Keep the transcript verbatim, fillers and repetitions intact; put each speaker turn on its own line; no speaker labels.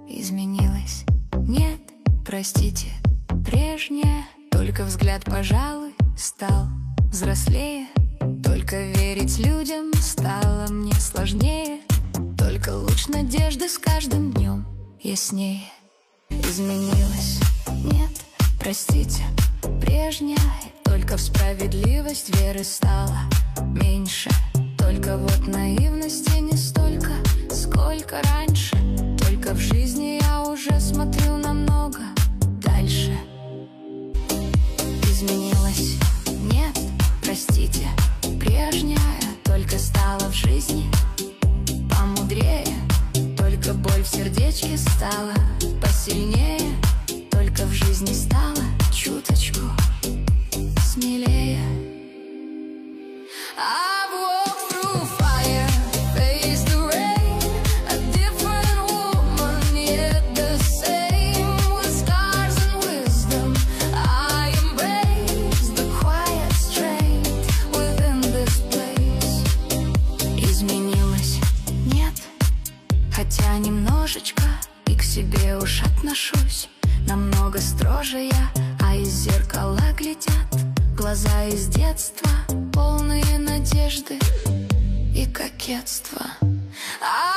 изменилась. Нет, простите, прежняя. Только взгляд, пожалуй, стал взрослее. Только верить людям стало мне сложнее. Только луч надежды с каждым днем яснее. Изменилась. Нет, простите, прежняя. Только в справедливость веры стало меньше. Только вот наивности не столько, сколько раньше. Только в жизни я уже смотрю намного дальше. Изменилась. Нет, простите, прежняя. Только стала в жизни помудрее. Только боль в сердечке стала посильнее. Только в жизни стала чуточку смелее. I've walked through fire, faced the rain. A different woman, yet the same. With scars and wisdom, I embrace the quiet strength within this place. Изменилась. Нет, хотя немножечко и к себе уж отношусь. Намного строже я, а из зеркала глядят глаза из детства, полные надежды и кокетства.